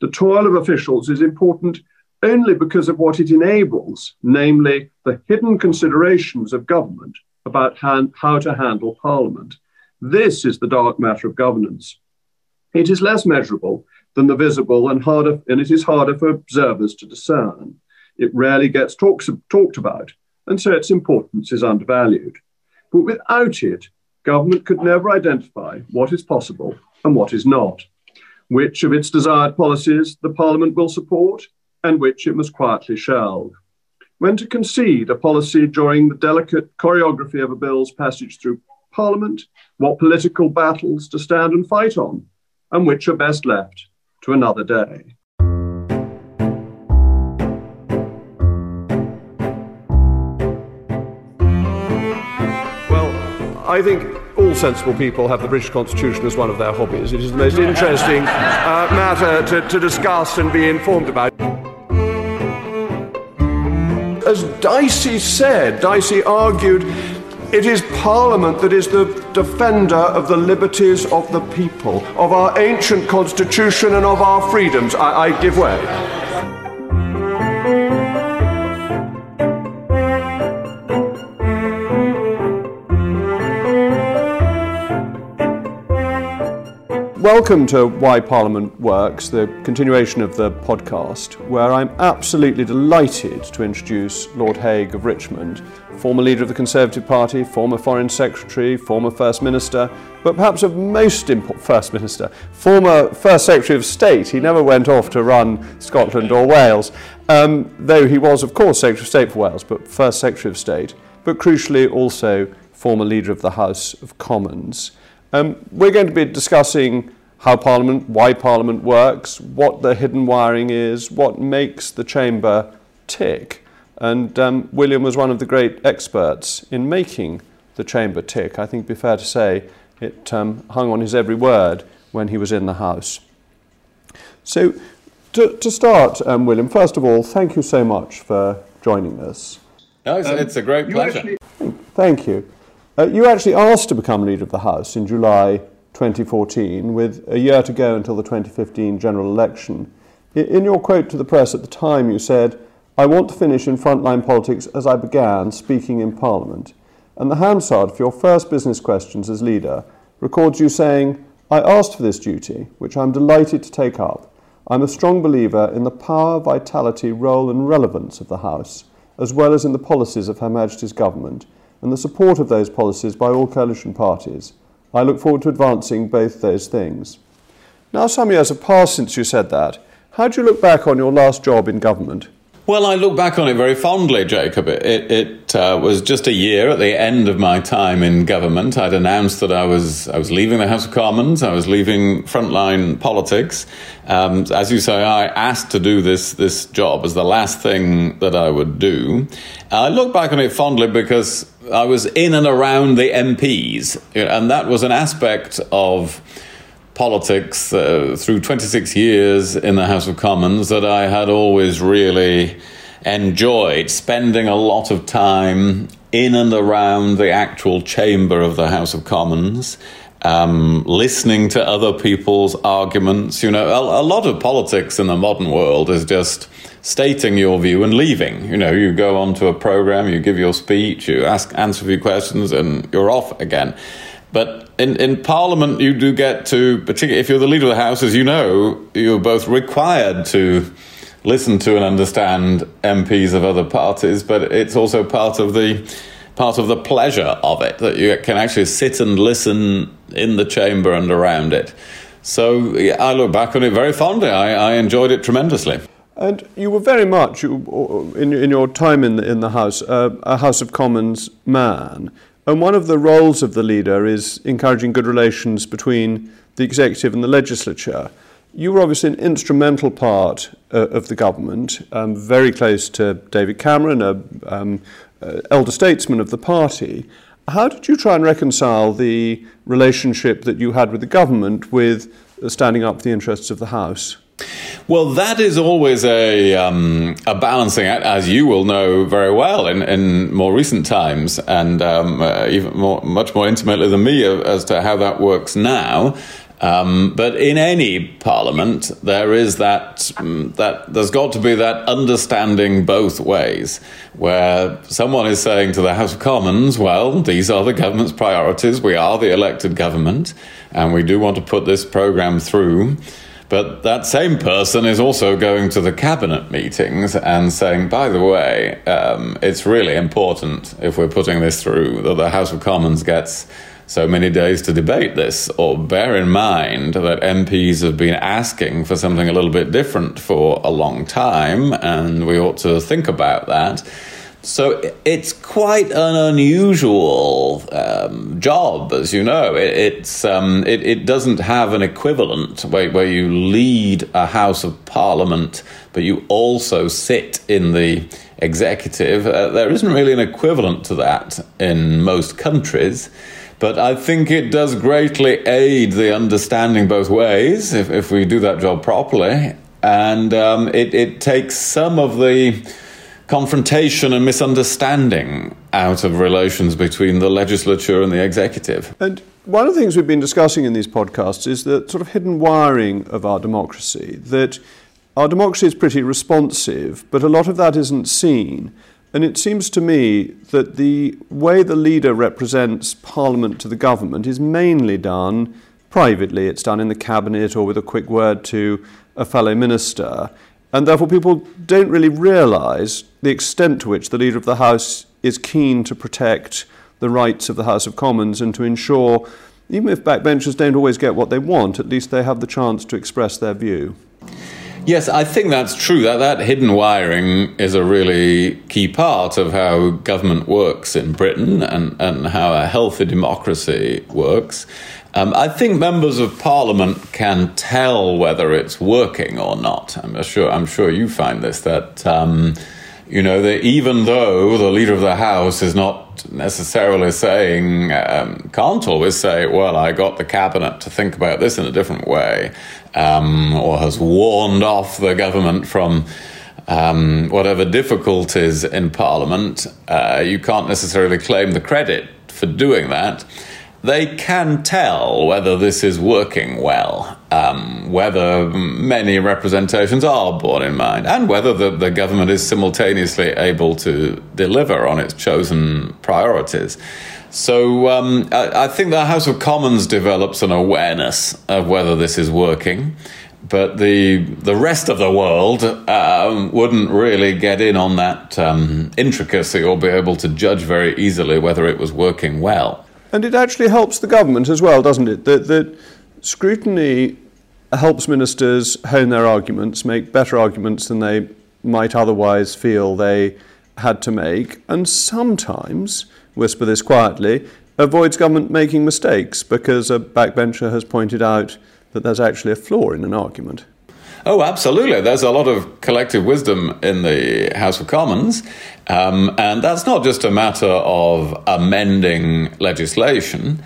The toil of officials is important only because of what it enables, namely the hidden considerations of government about how to handle Parliament. This is the dark matter of governance. It is less measurable than the visible and it is harder for observers to discern. It rarely gets talked about, and so its importance is undervalued. But without it, government could never identify what is possible and what is not, which of its desired policies the Parliament will support and which it must quietly shelve. When to concede a policy during the delicate choreography of a bill's passage through Parliament, what political battles to stand and fight on, and which are best left to another day. I think all sensible people have the British Constitution as one of their hobbies. It is the most interesting matter to discuss and be informed about. As Dicey argued, it is Parliament that is the defender of the liberties of the people, of our ancient Constitution and of our freedoms. I give way. Welcome to Why Parliament Works, the continuation of the podcast, where I'm absolutely delighted to introduce Lord Hague of Richmond, former leader of the Conservative Party, former Foreign Secretary, former First Minister, but perhaps of most important former First Secretary of State. He never went off to run Scotland or Wales, though he was, of course, Secretary of State for Wales, but First Secretary of State, but crucially also former leader of the House of Commons. We're going to be discussing why Parliament works, what the hidden wiring is, what makes the chamber tick. And William was one of the great experts in making the chamber tick. I think it'd be fair to say it hung on his every word when he was in the House. So to start, William, first of all, thank you so much for joining us. No, it's a great pleasure. Thank you. You actually asked to become leader of the House in July 2014, with a year to go until the 2015 general election. In your quote to the press at the time, you said, "I want to finish in frontline politics as I began, speaking in Parliament." And the Hansard for your first business questions as leader records you saying, "I asked for this duty, which I'm delighted to take up. I'm a strong believer in the power, vitality, role and relevance of the House, as well as in the policies of Her Majesty's government, and the support of those policies by all coalition parties. I look forward to advancing both those things." Now some years have passed since you said that. How do you look back on your last job in government? Well, I look back on it very fondly, Jacob. It was just a year at the end of my time in government. I'd announced that I was leaving the House of Commons. I was leaving frontline politics. As you say, I asked to do this job as the last thing that I would do. I look back on it fondly because I was in and around the MPs, and that was an aspect of politics through 26 years in the House of Commons that I had always really enjoyed, spending a lot of time in and around the actual chamber of the House of Commons, listening to other people's arguments. A lot of politics in the modern world is just stating your view and leaving. You go onto a program, you give your speech, you answer a few questions, and you're off again. But in Parliament, you do get to, particularly if you're the leader of the House, as you know, you're both required to listen to and understand MPs of other parties, but it's also part of the pleasure of it, that you can actually sit and listen in the chamber and around it. So I look back on it very fondly. I enjoyed it tremendously. And you were very much, in your time in the House, a House of Commons man. And one of the roles of the leader is encouraging good relations between the executive and the legislature. You were obviously an instrumental part of the government, very close to David Cameron, an elder statesman of the party. How did you try and reconcile the relationship that you had with the government with standing up for the interests of the House? Well, that is always a balancing act, as you will know very well in more recent times, and much more intimately than me as to how that works now. But in any parliament, there is that there's got to be that understanding both ways, where someone is saying to the House of Commons, well, these are the government's priorities, we are the elected government, and we do want to put this programme through. But that same person is also going to the cabinet meetings and saying, by the way, it's really important, if we're putting this through, that the House of Commons gets so many days to debate this. Or bear in mind that MPs have been asking for something a little bit different for a long time, and we ought to think about that. So it's quite an unusual job, as you know. It doesn't have an equivalent where you lead a House of Parliament, but you also sit in the executive. There isn't really an equivalent to that in most countries. But I think it does greatly aid the understanding both ways if we do that job properly. And it takes some of the confrontation and misunderstanding out of relations between the legislature and the executive. And one of the things we've been discussing in these podcasts is the sort of hidden wiring of our democracy, that our democracy is pretty responsive, but a lot of that isn't seen. And it seems to me that the way the leader represents Parliament to the government is mainly done privately. It's done in the cabinet or with a quick word to a fellow minister. And therefore people don't really realise the extent to which the Leader of the House is keen to protect the rights of the House of Commons and to ensure, even if backbenchers don't always get what they want, at least they have the chance to express their view. Yes, I think that's true. That hidden wiring is a really key part of how government works in Britain and how a healthy democracy works. I think members of Parliament can tell whether it's working or not. I'm sure you find this, that that even though the Leader of the House is not necessarily saying, can't always say, well, I got the cabinet to think about this in a different way, or has warned off the government from whatever difficulties in Parliament, you can't necessarily claim the credit for doing that. They can tell whether this is working well, whether many representations are borne in mind, and whether the government is simultaneously able to deliver on its chosen priorities. So I think the House of Commons develops an awareness of whether this is working, but the rest of the world wouldn't really get in on that intricacy or be able to judge very easily whether it was working well. And it actually helps the government as well, doesn't it? That scrutiny helps ministers hone their arguments, make better arguments than they might otherwise feel they had to make, and sometimes, whisper this quietly, avoids government making mistakes because a backbencher has pointed out that there's actually a flaw in an argument. Oh, absolutely. There's a lot of collective wisdom in the House of Commons. And that's not just a matter of amending legislation.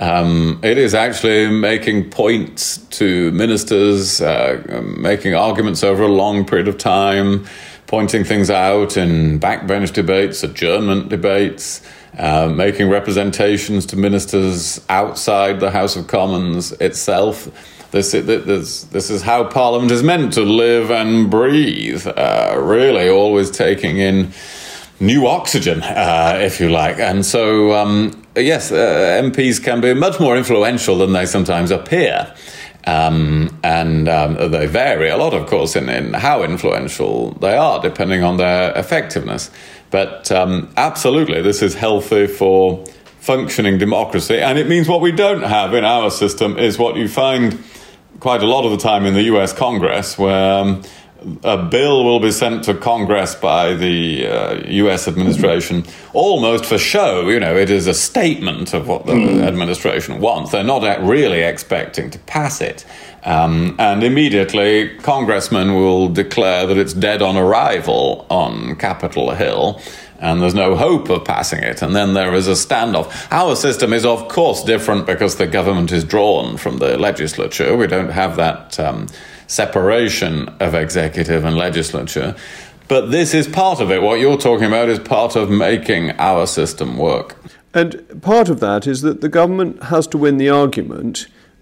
It is actually making points to ministers, making arguments over a long period of time, pointing things out in backbench debates, adjournment debates, making representations to ministers outside the House of Commons itself. This is how Parliament is meant to live and breathe, really always taking in new oxygen, if you like. And so, yes, MPs can be much more influential than they sometimes appear. And they vary a lot, of course, in how influential they are, depending on their effectiveness. But absolutely, this is healthy for functioning democracy. And it means what we don't have in our system is what you find quite a lot of the time in the US Congress, where a bill will be sent to Congress by the US administration almost for show. It is a statement of what the administration wants. They're not really expecting to pass it. And immediately, congressmen will declare that it's dead on arrival on Capitol Hill, and there's no hope of passing it. And then there is a standoff. Our system is, of course, different because the government is drawn from the legislature. We don't have that separation of executive and legislature. But this is part of it. What you're talking about is part of making our system work. And part of that is that the government has to win the argument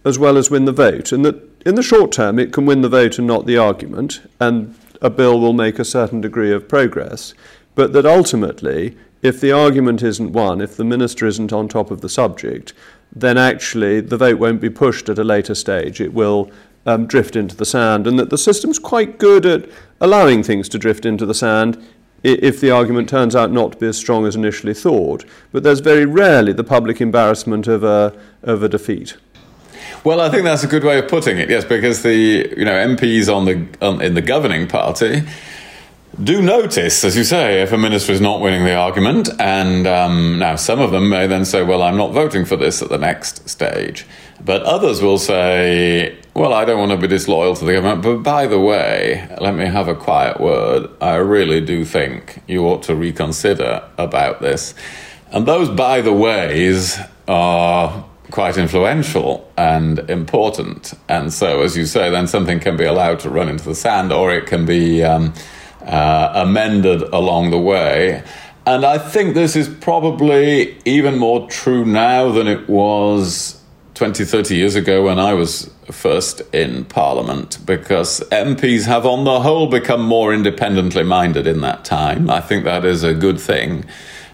as well as win the vote, and that in the short term it can win the vote and not the argument, and a bill will make a certain degree of progress, but that ultimately, if the argument isn't won, if the minister isn't on top of the subject, then actually the vote won't be pushed at a later stage. It will drift into the sand, and that the system's quite good at allowing things to drift into the sand if the argument turns out not to be as strong as initially thought. But there's very rarely the public embarrassment of a defeat. Well, I think that's a good way of putting it, yes, because the MPs in the governing party do notice, as you say, if a minister is not winning the argument, and now some of them may then say, well, I'm not voting for this at the next stage. But others will say, well, I don't want to be disloyal to the government, but by the way, let me have a quiet word. I really do think you ought to reconsider about this. And those by the ways are quite influential and important. And so, as you say, then something can be allowed to run into the sand, or it can be amended along the way. And I think this is probably even more true now than it was 20, 30 years ago when I was first in Parliament, because MPs have on the whole become more independently minded in that time. I think that is a good thing.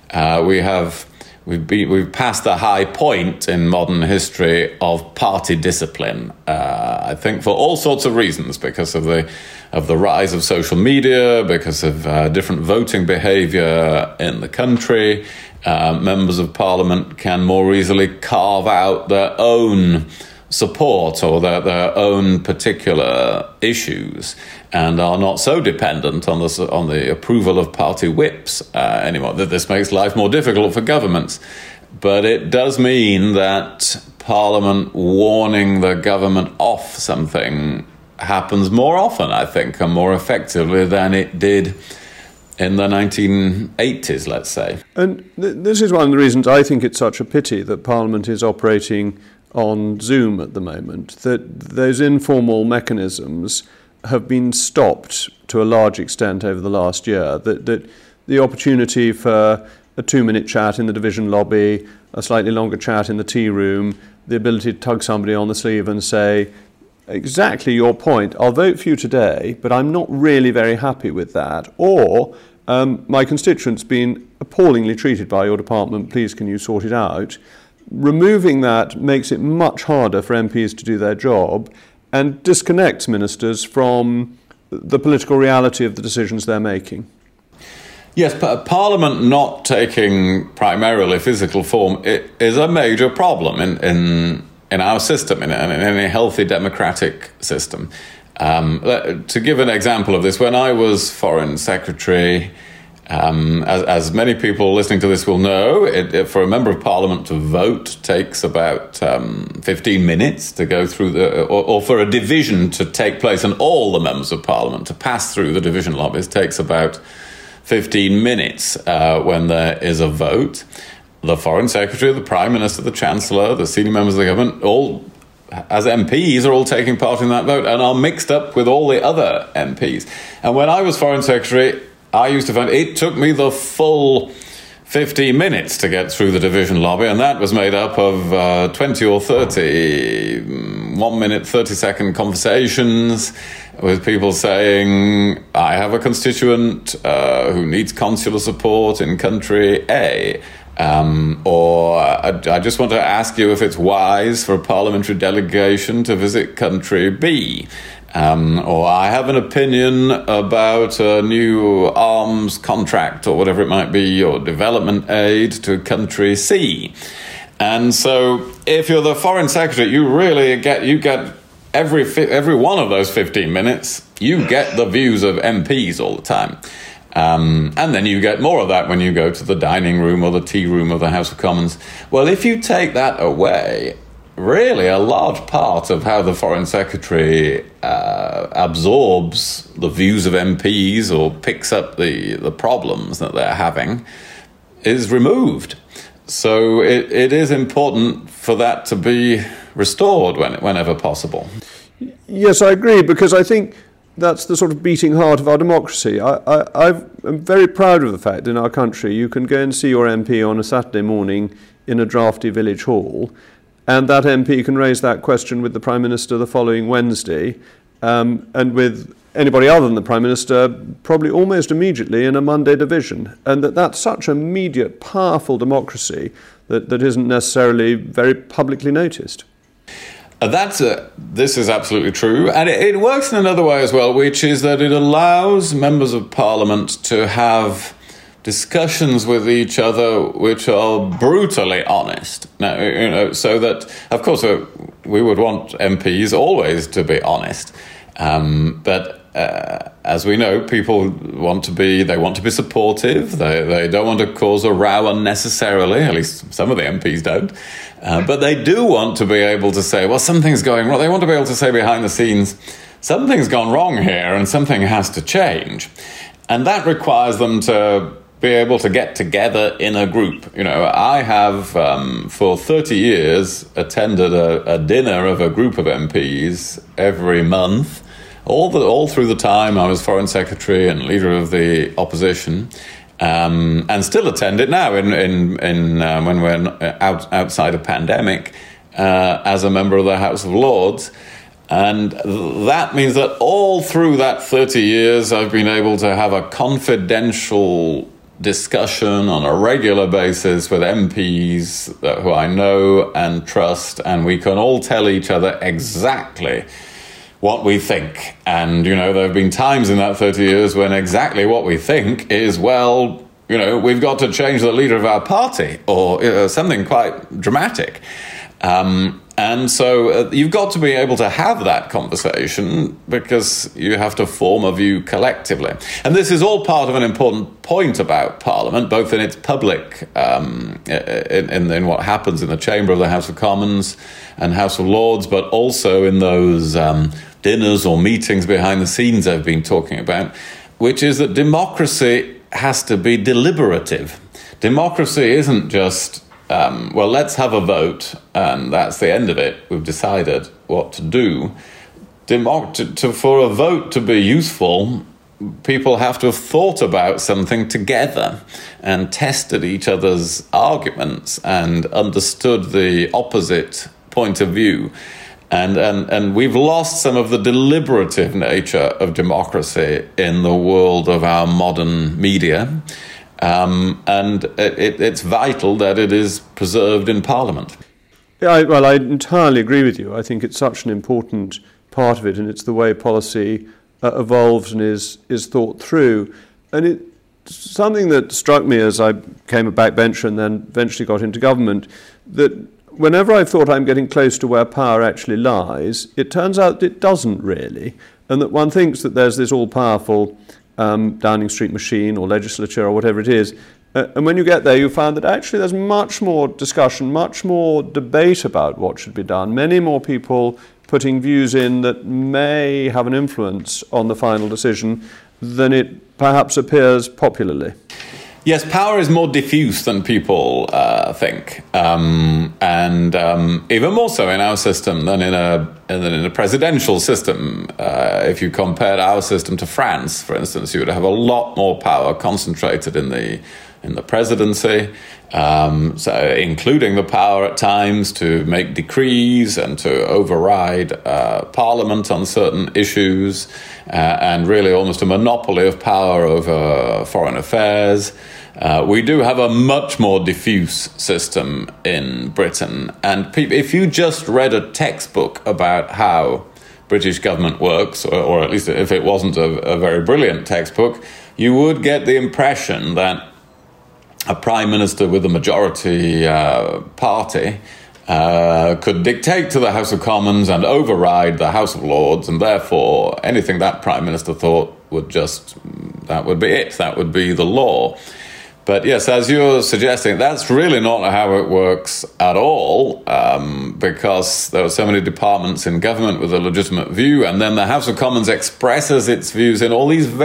We've passed the high point in modern history of party discipline. I think for all sorts of reasons, because of the rise of social media, because of different voting behaviour in the country. Members of Parliament can more easily carve out their own support or their own particular issues, and are not so dependent on the approval of party whips anymore. This makes life more difficult for governments, but it does mean that Parliament warning the government off something happens more often, I think, and more effectively than it did in the 1980s, let's say. And this is one of the reasons I think it's such a pity that Parliament is operating on Zoom at the moment, that those informal mechanisms have been stopped to a large extent over the last year, that the opportunity for a 2-minute chat in the division lobby, a slightly longer chat in the tea room, the ability to tug somebody on the sleeve and say, exactly your point, I'll vote for you today, but I'm not really very happy with that. Or, my constituent's been appallingly treated by your department, please can you sort it out? Removing that makes it much harder for MPs to do their job and disconnects ministers from the political reality of the decisions they're making. Yes, but Parliament not taking primarily physical form is a major problem in our system, in a healthy democratic system. To give an example of this, when I was Foreign Secretary, as many people listening to this will know, for a Member of Parliament to vote takes about 15 minutes to go through or for a division to take place, and all the Members of Parliament to pass through the division lobbies takes about 15 minutes when there is a vote. The Foreign Secretary, the Prime Minister, the Chancellor, the senior members of the government, all as MPs are all taking part in that vote and are mixed up with all the other MPs. And when I was Foreign Secretary, I used to find it took me the full 15 minutes to get through the division lobby, and that was made up of 20 or 30 1-minute, 30-second conversations with people saying, I have a constituent who needs consular support in country A. Or I just want to ask you if it's wise for a parliamentary delegation to visit country B. Or I have an opinion about a new arms contract or whatever it might be, or development aid to country C. And so if you're the Foreign Secretary, you really get every one of those 15 minutes, you get the views of MPs all the time. And then you get more of that when you go to the dining room or the tea room of the House of Commons. Well, if you take that away, really a large part of how the Foreign Secretary absorbs the views of MPs or picks up the problems that they're having is removed. So it is important for that to be restored whenever possible. Yes, I agree, because I think that's the sort of beating heart of our democracy. I'm very proud of the fact in our country you can go and see your MP on a Saturday morning in a drafty village hall, and that MP can raise that question with the Prime Minister the following Wednesday, and with anybody other than the Prime Minister probably almost immediately in a Monday division, and that's such immediate, powerful democracy that isn't necessarily very publicly noticed. This is absolutely true, and it works in another way as well, which is that it allows members of Parliament to have discussions with each other which are brutally honest. Now, so that, of course, we would want MPs always to be honest, but as we know, people want to be supportive. They don't want to cause a row unnecessarily. At least some of the MPs don't. But they do want to be able to say, well, something's going wrong. They want to be able to say behind the scenes, something's gone wrong here and something has to change. And that requires them to be able to get together in a group. I have, for 30 years, attended a dinner of a group of MPs every month. All through the time I was Foreign Secretary and Leader of the Opposition, and still attend it now when we're outside a pandemic as a member of the House of Lords. And that means that all through that 30 years I've been able to have a confidential discussion on a regular basis with MPs who I know and trust, and we can all tell each other exactly what we think. And, there have been times in that 30 years when exactly what we think is, we've got to change the leader of our party, or something quite dramatic. And so you've got to be able to have that conversation because you have to form a view collectively. And this is all part of an important point about Parliament, both in its public, in what happens in the chamber of the House of Commons and House of Lords, but also in those dinners or meetings behind the scenes I've been talking about, which is that democracy has to be deliberative. Democracy isn't just let's have a vote, and that's the end of it. We've decided what to do. For a vote to be useful, people have to have thought about something together and tested each other's arguments and understood the opposite point of view. And we've lost some of the deliberative nature of democracy in the world of our modern media. And it's vital that it is preserved in Parliament. Yeah, I entirely agree with you. I think it's such an important part of it, and it's the way policy evolves and is thought through. And it's something that struck me as I became a backbencher and then eventually got into government, that whenever I've thought I'm getting close to where power actually lies, it turns out it doesn't really, and that one thinks that there's this all-powerful Downing Street machine or legislature or whatever it is. And when you get there, you find that actually there's much more discussion, much more debate about what should be done, many more people putting views in that may have an influence on the final decision than it perhaps appears popularly. Yes, power is more diffuse than people think, and even more so in our system than in a presidential system. If you compared our system to France, for instance, you would have a lot more power concentrated in the presidency, so including the power at times to make decrees and to override Parliament on certain issues, and really almost a monopoly of power over foreign affairs. We do have a much more diffuse system in Britain. And if you just read a textbook about how British government works, or at least if it wasn't a very brilliant textbook, you would get the impression that a prime minister with a majority party could dictate to the House of Commons and override the House of Lords, and therefore anything that prime minister thought that would be it. That would be the law. But yes, as you're suggesting, that's really not how it works at all, because there are so many departments in government with a legitimate view, and then the House of Commons expresses its views in all these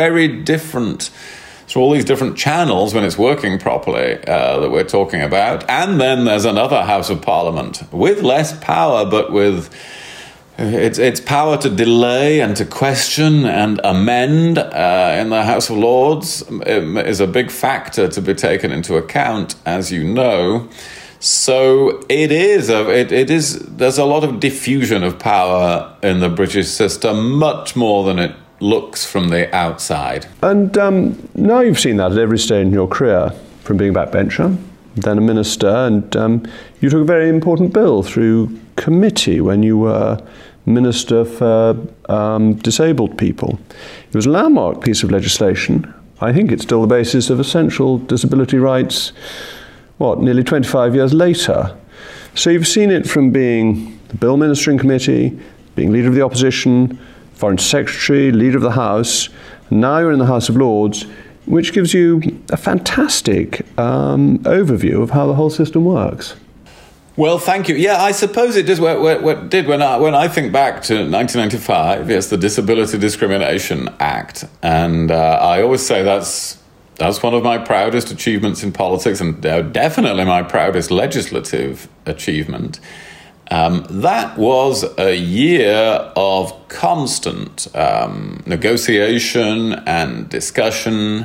through all these different channels when it's working properly that we're talking about. And then there's another House of Parliament with less power, but with its power to delay and to question and amend in the House of Lords is a big factor to be taken into account, as you know. So it is. There's a lot of diffusion of power in the British system, much more than it looks from the outside. And now you've seen that at every stage in your career, from being a backbencher, then a minister, and you took a very important bill through committee when you were Minister for Disabled People. It was a landmark piece of legislation. I think it's still the basis of essential disability rights, nearly 25 years later. So you've seen it from being the Bill Minister in Committee, being Leader of the Opposition, Foreign Secretary, Leader of the House, and now you're in the House of Lords, which gives you a fantastic overview of how the whole system works. Well, thank you. Yeah, I suppose it does. When I think back to 1995, yes, the Disability Discrimination Act, and I always say that's one of my proudest achievements in politics, and definitely my proudest legislative achievement. That was a year of constant negotiation and discussion,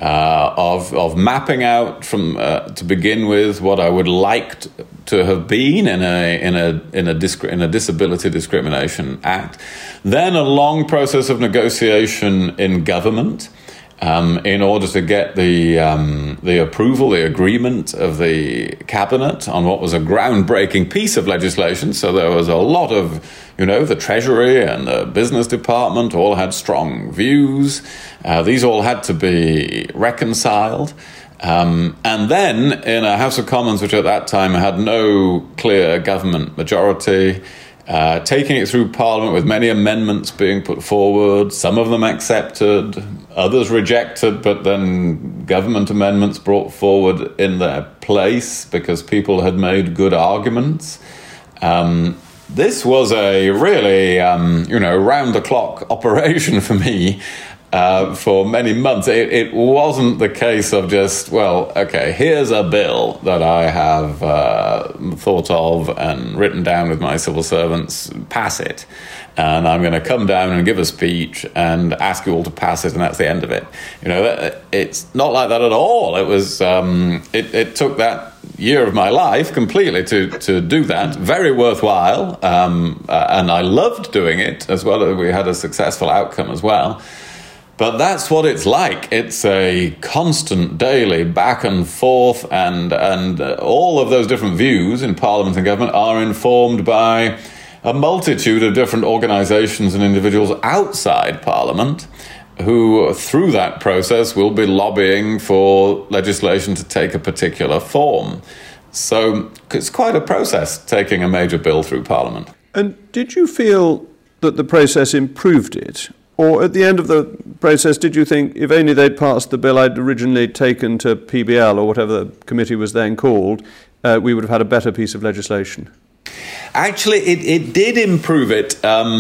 of mapping out from to begin with what I would like to have been in a Disability Discrimination Act. Then a long process of negotiation in government. In order to get the approval, the agreement of the cabinet on what was a groundbreaking piece of legislation. So there was a lot of, the Treasury and the Business Department all had strong views. These all had to be reconciled. And then in a House of Commons, which at that time had no clear government majority, taking it through Parliament with many amendments being put forward, some of them accepted, others rejected, but then government amendments brought forward in their place because people had made good arguments. This was a really, round-the-clock operation for me. For many months. It wasn't the case of just, here's a bill that I have thought of and written down with my civil servants, pass it. And I'm going to come down and give a speech and ask you all to pass it, and that's the end of it. It's not like that at all. It was, it took that year of my life completely to do that. Very worthwhile. And I loved doing it as well. We had a successful outcome as well. But that's what it's like. It's a constant daily back and forth, and all of those different views in Parliament and government are informed by a multitude of different organisations and individuals outside Parliament who, through that process, will be lobbying for legislation to take a particular form. So it's quite a process, taking a major bill through Parliament. And did you feel that the process improved it? Or at the end of the process, did you think, if only they'd passed the bill I'd originally taken to PBL, or whatever the committee was then called, we would have had a better piece of legislation? Actually, it did improve it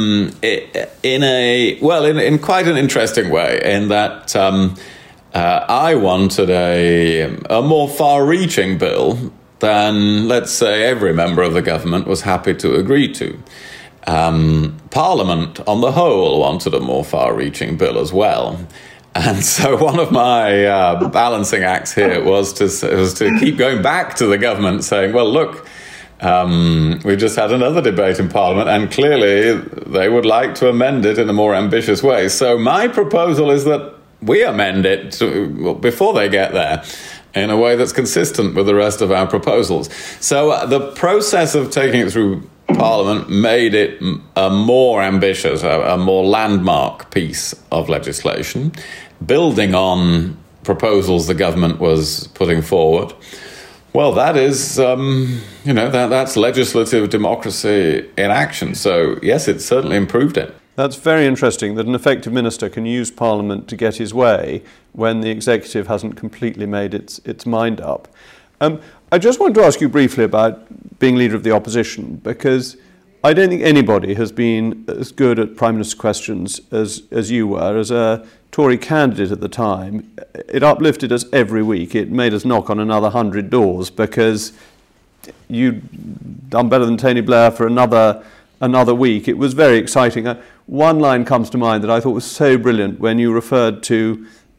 in quite an interesting way, in that I wanted a more far-reaching bill than, let's say, every member of the government was happy to agree to. Parliament, on the whole, wanted a more far-reaching bill as well. And so one of my balancing acts here was to keep going back to the government saying, well, look, we've just had another debate in Parliament, and clearly they would like to amend it in a more ambitious way. So my proposal is that we amend it before they get there, in a way that's consistent with the rest of our proposals. So the process of taking it through Parliament made it a more ambitious, a more landmark piece of legislation, building on proposals the government was putting forward. Well, that is, that's legislative democracy in action. So, yes, it certainly improved it. That's very interesting, that an effective minister can use Parliament to get his way when the executive hasn't completely made its mind up. I just wanted to ask you briefly about being Leader of the Opposition, because I don't think anybody has been as good at Prime Minister questions as you were. As a Tory candidate at the time, it uplifted us every week. It made us knock on another 100 doors, because you'd done better than Tony Blair for another week. It was very exciting. One line comes to mind that I thought was so brilliant when you referred to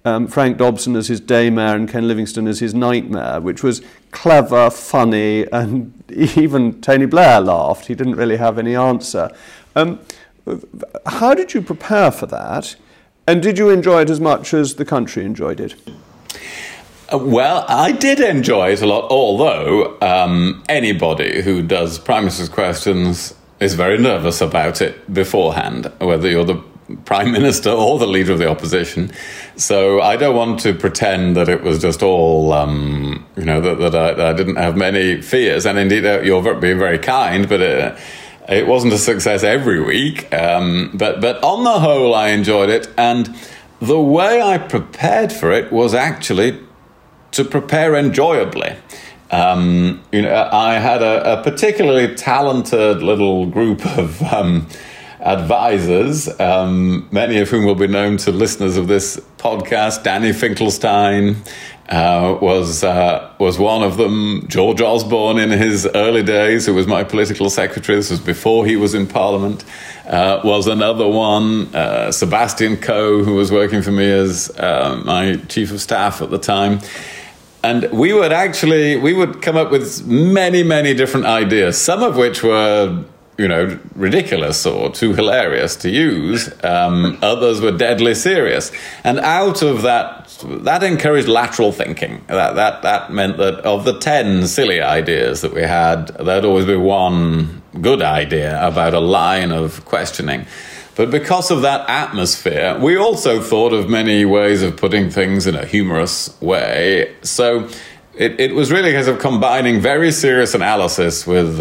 Frank Dobson as his daymare and Ken Livingstone as his nightmare, which was clever, funny, and even Tony Blair laughed. He didn't really have any answer. How did you prepare for that? And did you enjoy it as much as the country enjoyed it? Well, I did enjoy it a lot, although anybody who does Prime Minister's questions is very nervous about it beforehand, whether you're the Prime Minister or the Leader of the Opposition. So I don't want to pretend that it was just all, that I didn't have many fears. And indeed, you're being very kind, but it wasn't a success every week. But on the whole, I enjoyed it. And the way I prepared for it was actually to prepare enjoyably. I had a particularly talented little group of advisors, many of whom will be known to listeners of this podcast. Danny Finkelstein was one of them. George Osborne in his early days, who was my political secretary, this was before he was in Parliament, was another one. Sebastian Coe, who was working for me as my chief of staff at the time. And we would come up with many, many different ideas, some of which were, ridiculous or too hilarious to use. Others were deadly serious. And out of that encouraged lateral thinking. That meant that of the 10 silly ideas that we had, there'd always be one good idea about a line of questioning. But because of that atmosphere, we also thought of many ways of putting things in a humorous way. So it was really a case of combining very serious analysis with,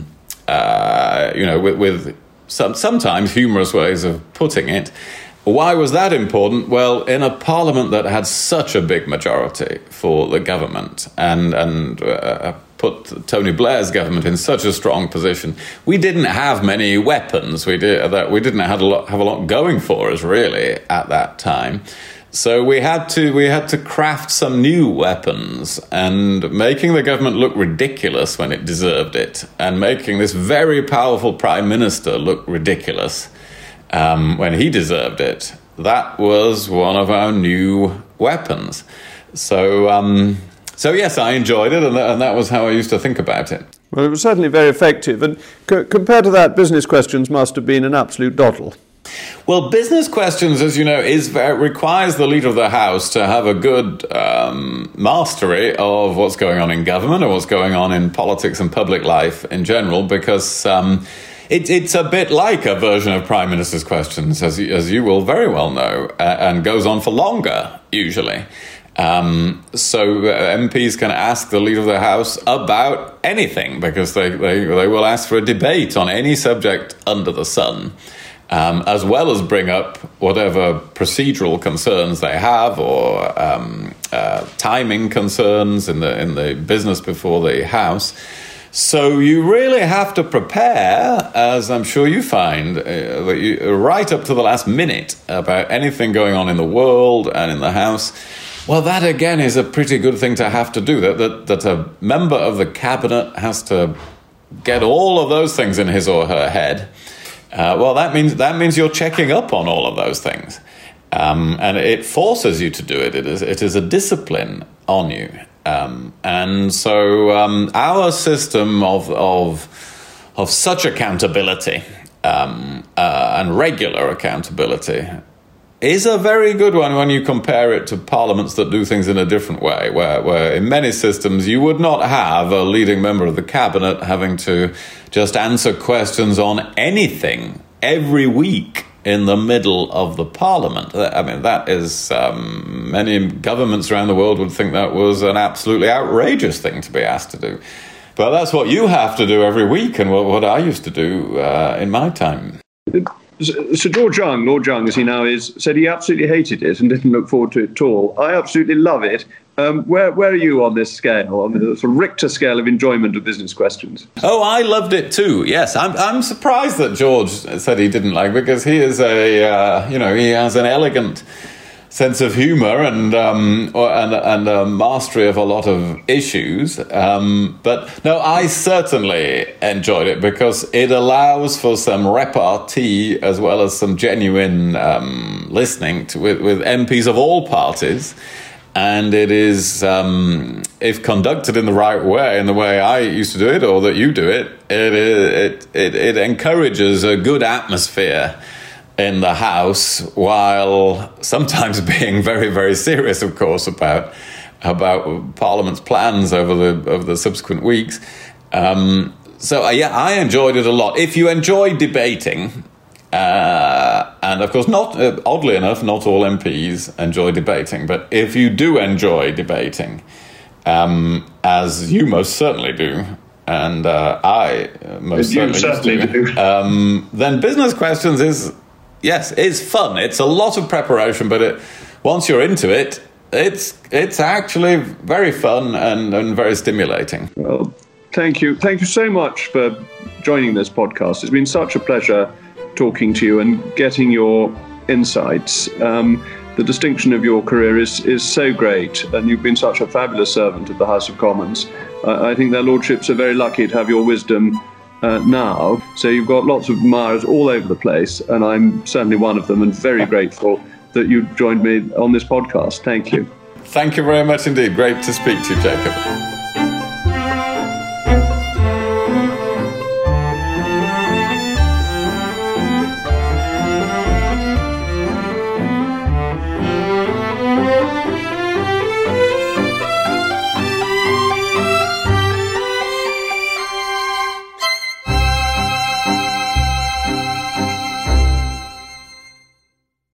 with sometimes humorous ways of putting it. Why was that important? Well, in a parliament that had such a big majority for the government and put Tony Blair's government in such a strong position, we didn't have many weapons. We didn't have a lot going for us really at that time. So we had to craft some new weapons, and making the government look ridiculous when it deserved it, and making this very powerful Prime Minister look ridiculous when he deserved it. That was one of our new weapons. So yes, I enjoyed it, and that was how I used to think about it. Well, it was certainly very effective, and compared to that, business questions must have been an absolute doddle. Well, business questions, as you know, requires the Leader of the House to have a good mastery of what's going on in government or what's going on in politics and public life in general, because it's a bit like a version of Prime Minister's questions, as you will very well know, and goes on for longer, usually. So MPs can ask the Leader of the House about anything, because they will ask for a debate on any subject under the sun, as well as bring up whatever procedural concerns they have or timing concerns in the business before the House. So you really have to prepare, as I'm sure you find, right up to the last minute about anything going on in the world and in the House. Well, that again is a pretty good thing to have to do, that a member of the cabinet has to get all of those things in his or her head. Well, that means you're checking up on all of those things. And it forces you to do it. It is a discipline on you. And so our system of such accountability and regular accountability is a very good one when you compare it to parliaments that do things in a different way, where in many systems you would not have a leading member of the cabinet having to just answer questions on anything every week in the middle of the parliament. I mean, that is, many governments around the world would think that was an absolutely outrageous thing to be asked to do. But that's what you have to do every week, and what I used to do in my time. Sir George Young, Lord Young as he now is, said he absolutely hated it and didn't look forward to it at all. I absolutely love it. Where are you on this scale, on the sort of Richter scale of enjoyment of business questions? Oh, I loved it too. Yes, I'm surprised that George said he didn't like it, because he is he has an elegant sense of humour and a mastery of a lot of issues. But no, I certainly enjoyed it because it allows for some repartee as well as some genuine listening with MPs of all parties. And it is, if conducted in the right way, in the way I used to do it or that you do it, it encourages a good atmosphere in the House, while sometimes being very, very serious, of course, about Parliament's plans over the subsequent weeks. I enjoyed it a lot. If you enjoy debating, and of course, oddly enough, not all MPs enjoy debating, but if you do enjoy debating, as you most certainly do, and I most certainly do, then Business Questions is fun. It's a lot of preparation, but once you're into it, it's actually very fun and very stimulating. Well, thank you so much for joining this podcast. It's been such a pleasure talking to you and getting your insights. The distinction of your career is so great, and you've been such a fabulous servant of the House of Commons. I think their lordships are very lucky to have your wisdom now. So you've got lots of admirers all over the place, and I'm certainly one of them, and very grateful that you joined me on this podcast. Thank you. Thank you very much indeed. Great to speak to you, Jacob.